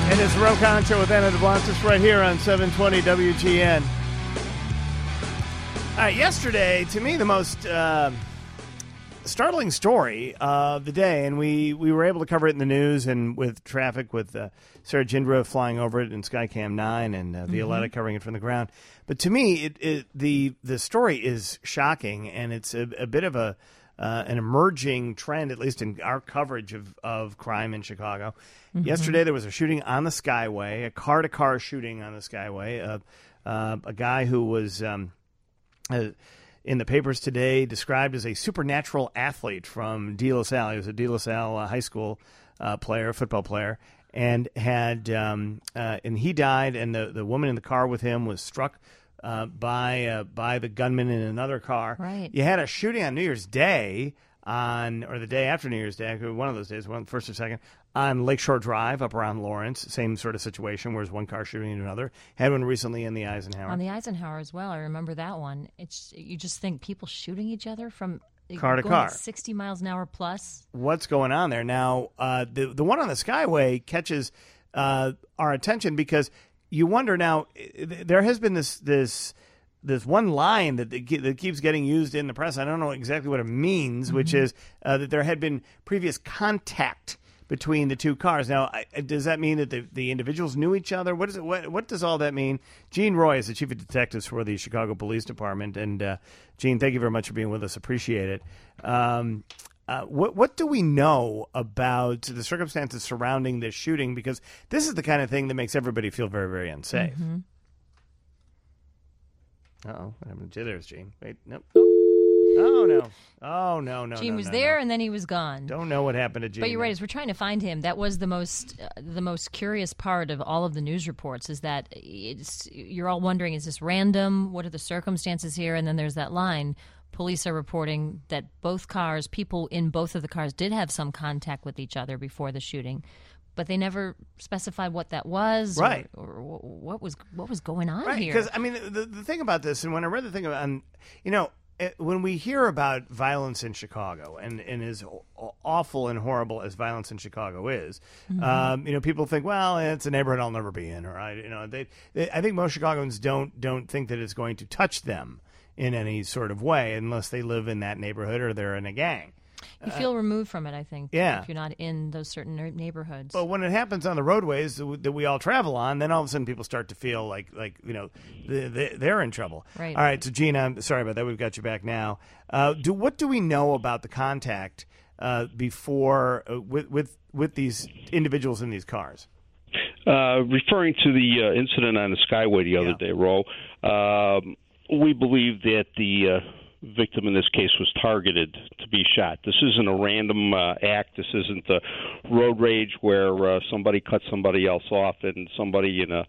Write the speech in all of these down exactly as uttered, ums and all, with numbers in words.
And it's the Ro Khan Show with Anna DeBlantis right here on seven twenty W G N. All right, yesterday, to me, the most uh, startling story of the day, and we, we were able to cover it in the news and with traffic with uh, Sarah Jindra flying over it in Skycam nine and uh, Violetta mm-hmm. covering it from the ground. But to me, it, it the the story is shocking, and it's a, a bit of a uh, an emerging trend, at least in our coverage of, of crime in Chicago. Mm-hmm. Yesterday, there was a shooting on the Skyway, a car-to-car shooting on the Skyway. Uh, uh, a guy who was um, uh, in the papers today described as a supernatural athlete from De La Salle. He was a De La Salle uh, high school uh, player, football player, and had um, uh, and he died. And the, the woman in the car with him was struck uh, by uh, by the gunman in another car. Right. You had a shooting on New Year's Day. On or the day after New Year's Day, one of those days, one first or second, on Lakeshore Drive up around Lawrence, same sort of situation, whereas one car shooting into another. Had one recently in the Eisenhower. On the Eisenhower as well, I remember that one. It's you just think people shooting each other from car to going car, at sixty miles an hour plus. What's going on there now? Uh, the the one on the Skyway catches uh, our attention because you wonder now. There has been this this. This one line that that keeps getting used in the press. I don't know exactly what it means, mm-hmm. which is uh, that there had been previous contact between the two cars. Now, I, does that mean that the, the individuals knew each other? What is it? What, what does all that mean? Gene Roy is the chief of detectives for the Chicago Police Department, and uh, Gene, thank you very much for being with us. Appreciate it. Um, uh, what what do we know about the circumstances surrounding this shooting? Because this is the kind of thing that makes everybody feel very, very unsafe. Mm-hmm. Uh-oh. What happened to There's Gene. Wait, nope. Oh, no. Oh, no, no, Gene no, was no, there, no. and then he was gone. Don't know what happened to Gene. But you're right. As we're trying to find him, that was the most uh, the most curious part of all of the news reports is that it's, you're all wondering, is this random? What are the circumstances here? And then there's that line. Police are reporting that both cars, people in both of the cars did have some contact with each other before the shooting. But they never specified what that was, right? Or, or what was what was going on right, here. Because I mean, the the thing about this, and when I read the thing about, um, you know, it, when we hear about violence in Chicago, and, and as awful and horrible as violence in Chicago is, mm-hmm. um, you know, people think, well, it's a neighborhood I'll never be in, or I, you know, they, they, I think most Chicagoans don't don't think that it's going to touch them in any sort of way unless they live in that neighborhood or they're in a gang. You feel uh, removed from it, I think, yeah. if you're not in those certain neighborhoods. But when it happens on the roadways that we all travel on, then all of a sudden people start to feel like, like you know, they're in trouble. Right. All right, so Gina, I'm sorry about that. We've got you back now. Uh, do what do we know about the contact uh, before uh, with, with with these individuals in these cars? Uh, referring to the uh, incident on the Skyway the other yeah. day, Ro, um, we believe that the uh, victim in this case was targeted to be shot. This isn't a random uh, act. This isn't a road rage where uh, somebody cut somebody else off and somebody in a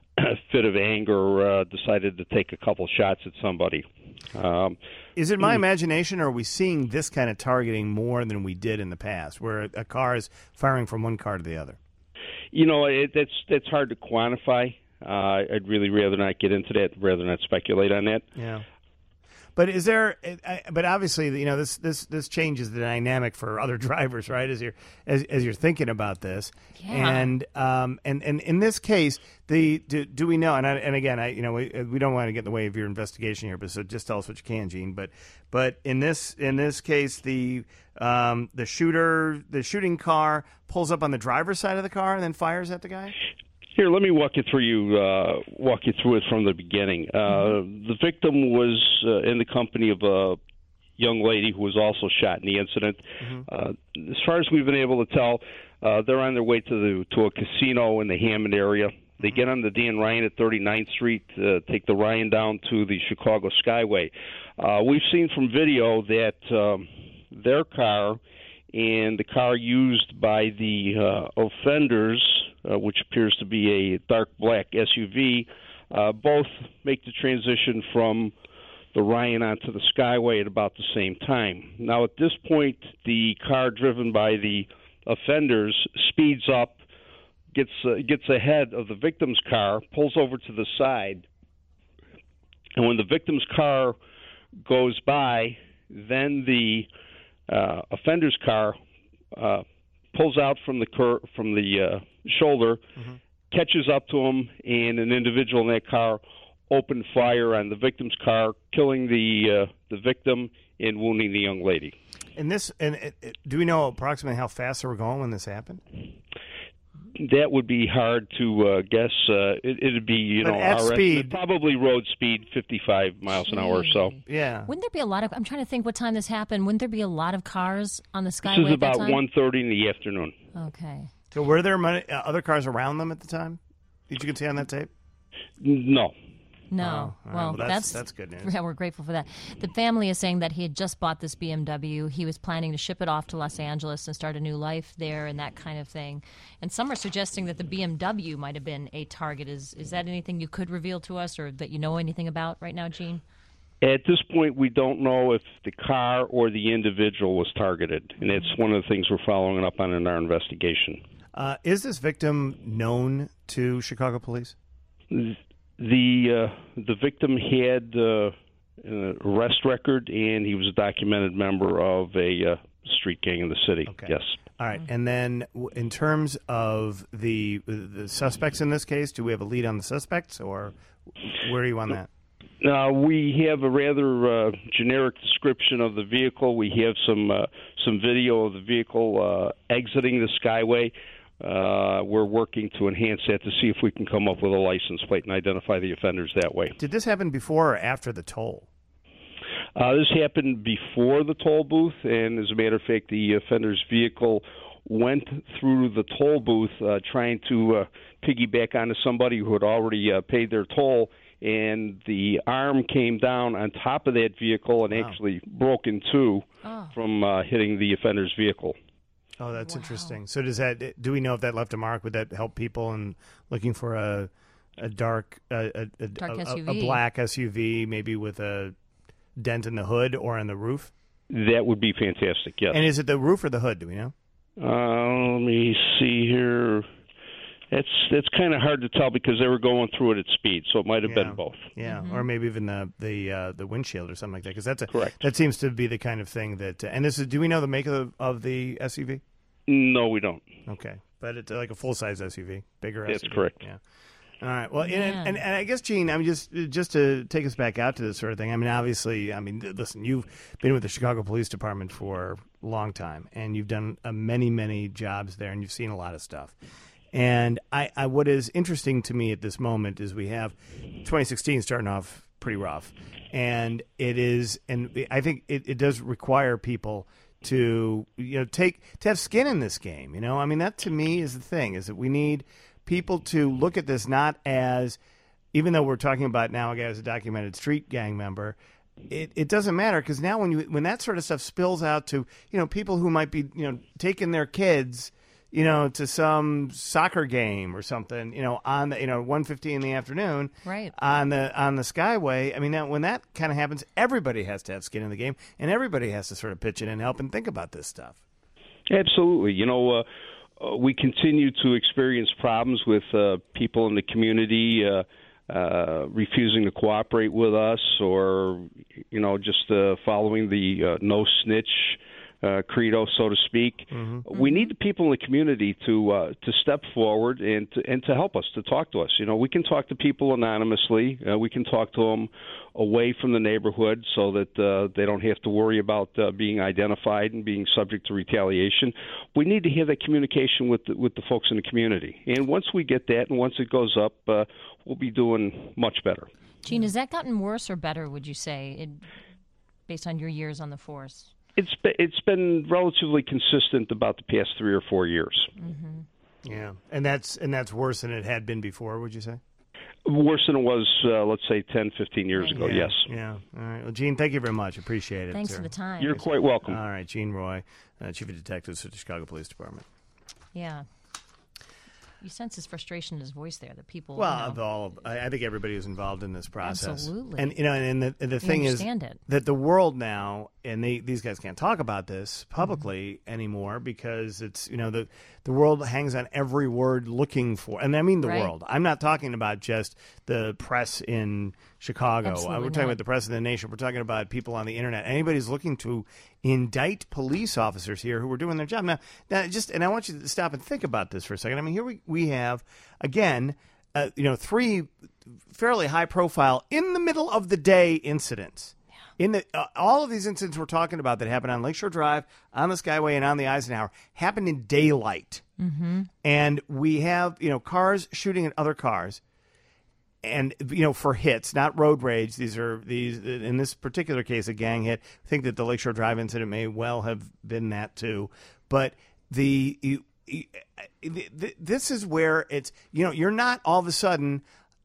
fit of anger uh, decided to take a couple shots at somebody. Um, is it my imagination, or are we seeing this kind of targeting more than we did in the past, where a car is firing from one car to the other? You know, it, that's, that's hard to quantify. Uh, I'd really rather not get into that, rather not speculate on that. Yeah. But is there? But obviously, you know, this this this changes the dynamic for other drivers, right? As you're as, as you're thinking about this, yeah. and um and, and in this case, the do, do we know? And I, and again, I you know we we don't want to get in the way of your investigation here, but so just tell us what you can, Gene. But but in this in this case, the um the shooter the shooting car pulls up on the driver's side of the car and then fires at the guy. Here, let me walk you through you uh, walk you through it from the beginning. Uh, mm-hmm. The victim was uh, in the company of a young lady who was also shot in the incident. Mm-hmm. Uh, as far as we've been able to tell, uh, they're on their way to the to a casino in the Hammond area. They mm-hmm. get on the Dan Ryan at thirty-ninth Street, uh, take the Ryan down to the Chicago Skyway. Uh, we've seen from video that um, their car and the car used by the uh, offenders, uh, which appears to be a dark black S U V, uh, both make the transition from the Ryan onto the Skyway at about the same time. Now, at this point, the car driven by the offenders speeds up, gets uh, gets ahead of the victim's car, pulls over to the side, and when the victim's car goes by, then the uh, offender's car uh, pulls out from the cur- from the uh, shoulder, mm-hmm. catches up to him, and an individual in that car opened fire on the victim's car, killing the uh, the victim and wounding the young lady. And this, and it, it, do we know approximately how fast they were going when this happened? That would be hard to uh, guess. Uh, it, it'd be, you but know, at our speed, estimate, probably road speed, fifty-five miles an hour or so. Yeah. Wouldn't there be a lot of? I'm trying to think what time this happened. Wouldn't there be a lot of cars on the Skyway This is at that about time? one thirty in the afternoon. Okay. So were there money, uh, other cars around them at the time that you can see on that tape? No. No. Oh, all right. Well, Well, that's- that's that's good news. Yeah, we're grateful for that. The family is saying that he had just bought this B M W. He was planning to ship it off to Los Angeles and start a new life there and that kind of thing. And some are suggesting that the B M W might have been a target. Is is that anything you could reveal to us or that you know anything about right now, Gene? At this point, we don't know if the car or the individual was targeted, and that's one of the things we're following up on in our investigation. Uh, is this victim known to Chicago police? The uh, the victim had uh, an arrest record, and he was a documented member of a uh, street gang in the city. Okay. Yes. All right. And then w- in terms of the the suspects in this case, do we have a lead on the suspects, or where are you on that? Uh, we have a rather uh, generic description of the vehicle. We have some uh, some video of the vehicle uh, exiting the Skyway. Uh, we're working to enhance that to see if we can come up with a license plate and identify the offenders that way. Did this happen before or after the toll? Uh, this happened before the toll booth, and as a matter of fact, the offender's vehicle went through the toll booth uh, trying to uh, piggyback onto somebody who had already uh, paid their toll, and the arm came down on top of that vehicle and Wow. actually broke in two Oh. from uh, hitting the offender's vehicle. Oh, that's Wow. interesting. So does that? Do we know if that left a mark? Would that help people in looking for a a dark a, a, a, Dark a, S U V. a black S U V, maybe with a dent in the hood or on the roof? That would be fantastic, yes. And is it the roof or the hood? Do we know? Uh, let me see here. That's that's kind of hard to tell because they were going through it at speed, so it might have Yeah. been both. Yeah, or maybe even the the uh, the windshield or something like that. Because that's a Correct. that seems to be the kind of thing that. Uh, and this is. Do we know the make of the, of the S U V? No, we don't. Okay, but it's like a full size S U V, bigger. That's S U V. correct. Yeah. All right. Well, and, Man. and and I guess Gene, I mean, just just to take us back out to this sort of thing. I mean, obviously, I mean, listen, you've been with the Chicago Police Department for a long time, and you've done uh, many, many jobs there, and you've seen a lot of stuff. And I, I, what is interesting to me at this moment is we have twenty sixteen starting off pretty rough, and it is, and I think it, it does require people to you know take to have skin in this game. You know, I mean, that to me is the thing: is that we need people to look at this not as, even though we're talking about now a guy who's a documented street gang member. It, it doesn't matter because now when you when that sort of stuff spills out to you know people who might be you know taking their kids you know to some soccer game or something you know on the you know one fifteen in the afternoon Right. on the on the Skyway. I mean that, when that kind of happens, everybody has to have skin in the game and everybody has to sort of pitch in and help and think about this stuff. Absolutely. You know, uh, uh, we continue to experience problems with uh, people in the community uh, uh, refusing to cooperate with us, or you know, just uh, following the uh, no snitch uh, credo, so to speak. Mm-hmm. We need the people in the community to uh, to step forward and to, and to help us, to talk to us. You know, we can talk to people anonymously. Uh, we can talk to them away from the neighborhood so that uh, they don't have to worry about uh, being identified and being subject to retaliation. We need to have that communication with the, with the folks in the community. And once we get that and once it goes up, uh, we'll be doing much better. Gene, has that gotten worse or better, would you say, it, based on your years on the force? It's been, it's been relatively consistent about the past three or four years. Mm-hmm. Yeah, and that's and that's worse than it had been before, would you say? Worse than it was, uh, let's say, ten, fifteen years ago, yeah, yes. Yeah. All right. Well, Gene, thank you very much. Appreciate it. Thanks sir. for the time. You're quite welcome. All right. Gene Roy, uh, Chief of Detectives for the Chicago Police Department. Yeah. You sense his frustration in his voice there, that people, Well, you know, of all, I, I think everybody who's involved in this process. Absolutely. And, you know, and, and the, the we thing is understand it. that the world now, and they these guys can't talk about this publicly mm-hmm. anymore because it's, you know, the the world hangs on every word looking for, and I mean the right. world. I'm not talking about just the press in Chicago. Absolutely We're talking not. about the press of the nation. We're talking about people on the internet. Anybody's looking to indict police officers here who are doing their job. Now, now just and I want you to stop and think about this for a second. I mean, here we, we have, again, uh, you know, three fairly high-profile, in the middle of the day incidents. In the uh, all of these incidents we're talking about that happened on Lakeshore Drive, on the Skyway, and on the Eisenhower happened in daylight. Mm-hmm. And we have, you know, cars shooting at other cars, and, you know, for hits, not road rage. These are these in this particular case a gang hit. I think that the Lakeshore Drive incident may well have been that too. But the you, you, this is where it's, you know, you're not all of a sudden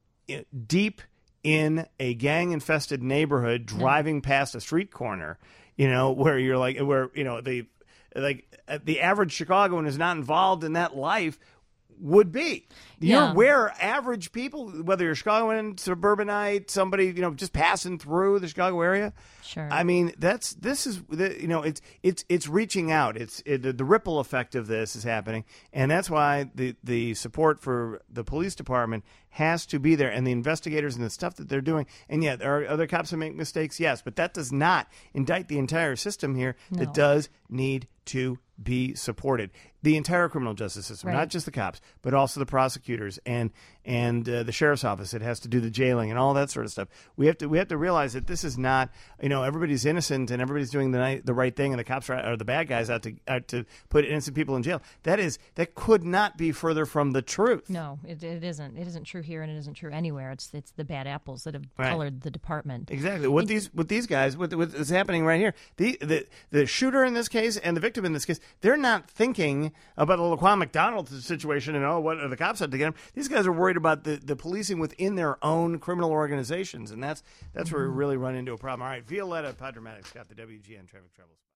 deep in a gang-infested neighborhood driving no. past a street corner, you know, where you're like, where, you know, the like the average Chicagoan is not involved in that life would be. You're yeah. where average people, whether you're Chicagoan, suburbanite, somebody, you know, just passing through the Chicago area. Sure. I mean, that's this is the, you know, it's it's it's reaching out. It's it, the, the ripple effect of this is happening, and that's why the the support for the police department has to be there, and the investigators and the stuff that they're doing. And yeah, there are other cops who make mistakes, yes, but that does not indict the entire system here. No. That does need to be supported. The entire criminal justice system, right. not just the cops, but also the prosecutors and and uh, the sheriff's office. It has to do the jailing and all that sort of stuff. We have to we have to realize that this is not, you know, everybody's innocent and everybody's doing the ni- the right thing, and the cops are, are the bad guys out to out to put innocent people in jail. That is that could not be further from the truth. No, it, it isn't. It isn't true here, and it isn't true anywhere. It's it's the bad apples that have right. colored the department. Exactly. What and, these with these guys, what, what is happening right here? The, the the shooter in this case and the victim in this case, they're not thinking about the Laquan McDonald situation and oh, what are the cops had to get him. These guys are worried about the, the policing within their own criminal organizations, and that's that's mm-hmm. where we really run into a problem. All right, Violetta Padramatics got the W G N traffic troubles.